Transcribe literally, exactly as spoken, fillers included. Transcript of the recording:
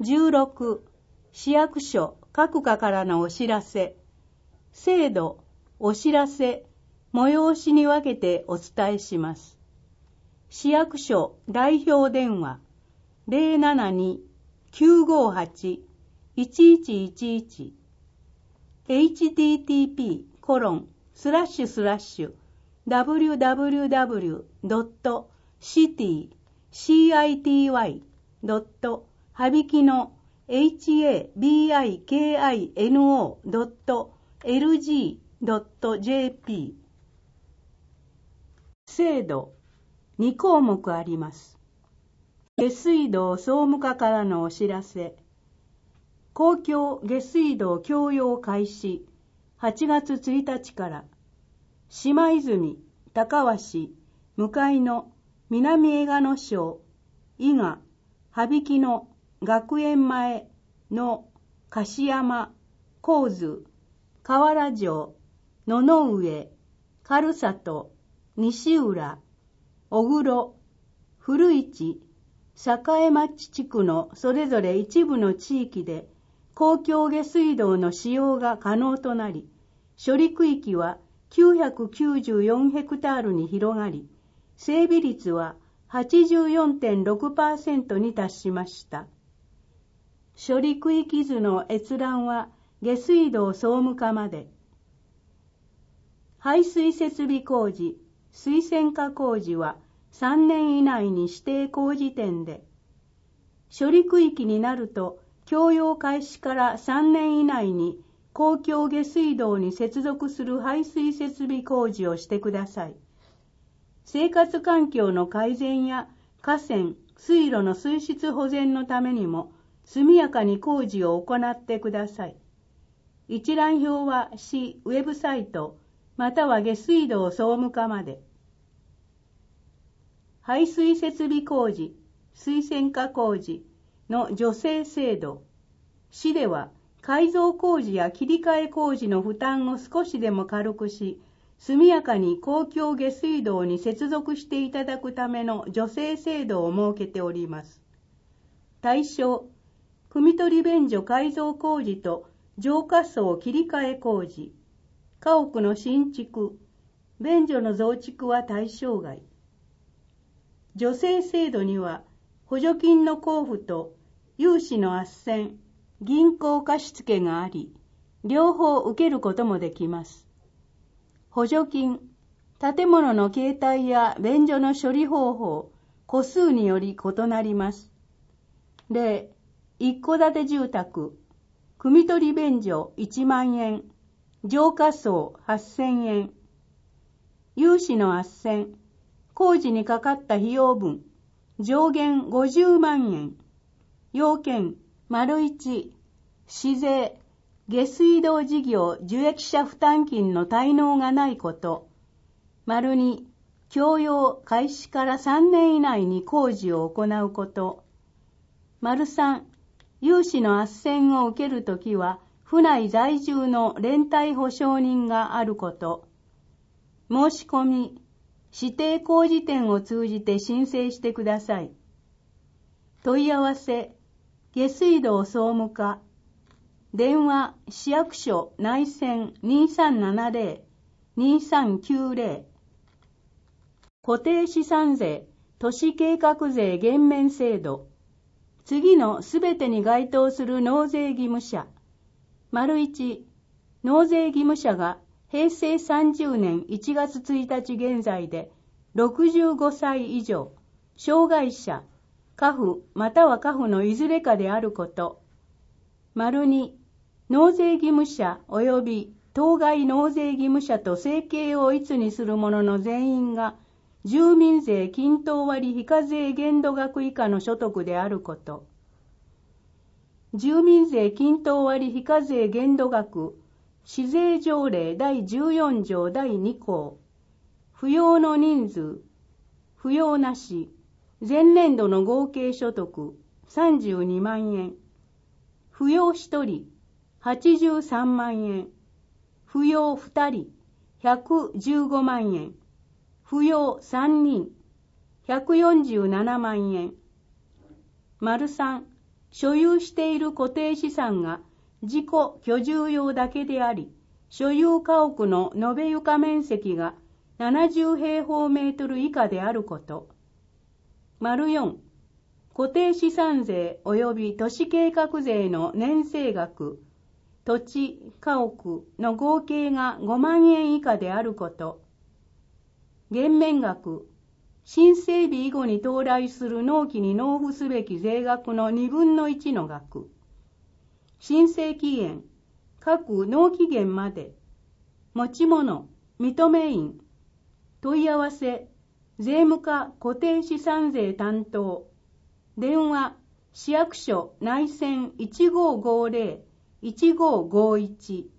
じゅうろく、市役所各課からのお知らせ。制度、お知らせ、催しに分けてお伝えします。市役所代表電話 ゼロななに きゅうごはち いちいちいちいち エイチティーティーピー コロンスラッシュスラッシュ ダブリューダブリューダブリュー ドット シティ シーアイティーワイ ドット はびきの エイチエービーアイケーアイエヌオー ドット エルジー ドット ジェーピー。制度にこうもくあります。下水道総務課からのお知らせ。公共下水道供用開始はちがつついたちから島泉、高鷲、向かいの南江賀野町、伊賀、羽曳野、学園前の樫山、神津、河原城、野々上、軽里、西浦、小黒、古市、栄町地区のそれぞれ一部の地域で公共下水道の使用が可能となり、処理区域はきゅうひゃくきゅうじゅうよんヘクタールに広がり、整備率は はちじゅうよんてんろくパーセント に達しました。処理区域図の閲覧は下水道総務課まで。排水設備工事、水洗化工事はさんねん以内に指定工事点で、処理区域になると供用開始からさんねん以内に公共下水道に接続する排水設備工事をしてください。生活環境の改善や河川、水路の水質保全のためにも速やかに工事を行ってください。一覧表は市ウェブサイトまたは下水道総務課まで。排水設備工事、水洗化工事の助成制度。市では改造工事や切り替え工事の負担を少しでも軽くし、速やかに公共下水道に接続していただくための助成制度を設けております。対象、汲み取り便所改造工事と浄化槽切り替え工事、家屋の新築、便所の増築は対象外。助成制度には補助金の交付と融資の斡旋、銀行貸付があり、両方受けることもできます。補助金、建物の形態や便所の処理方法、個数により異なります。例、一戸建て住宅、汲み取り便所いちまんえん、浄化槽はっせんえん。融資の斡旋、工事にかかった費用分、上限ごじゅうまんえん。要件、丸一、市税、下水道事業受益者負担金の滞納がないこと。丸二、供用開始からさんねん以内に工事を行うこと。丸三、融資の斡旋を受けるときは、府内在住の連帯保証人があること。申し込み、指定工事店を通じて申請してください。問い合わせ、下水道総務課、電話、市役所内線 にさんななゼロ にさんきゅうゼロ。固定資産税、都市計画税減免制度。次のすべてに該当する納税義務者。丸一、納税義務者がへいせいさんじゅうねんいちがつついたち現在でろくじゅうごさい以上、障害者、家父または家父のいずれかであること。丸二、納税義務者及び当該納税義務者と生計を一にする者の全員が住民税均等割非課税限度額以下の所得であること。住民税均等割非課税限度額、市税条例だいじゅうよんじょうだいにこう、扶養の人数、扶養なし、前年度の合計所得さんじゅうにまんえん、扶養ひとりはちじゅうさんまんえん、扶養ふたりひゃくじゅうごまんえん、扶養さんにんひゃくよんじゅうななまんえん。丸さん、 所有している固定資産が自己居住用だけであり、所有家屋の延べ床面積がななじゅう平方メートル以下であること。丸よん、固定資産税及び都市計画税の年税額、土地、家屋の合計がごまんえん以下であること。減免額、新整備以後に到来する納期に納付すべき税額のにぶんのいちの額。申請期限、各納期限まで。持ち物、認め印。問い合わせ、税務課固定資産税担当。電話、市役所内線いちごーごーぜろー いちごーごーいち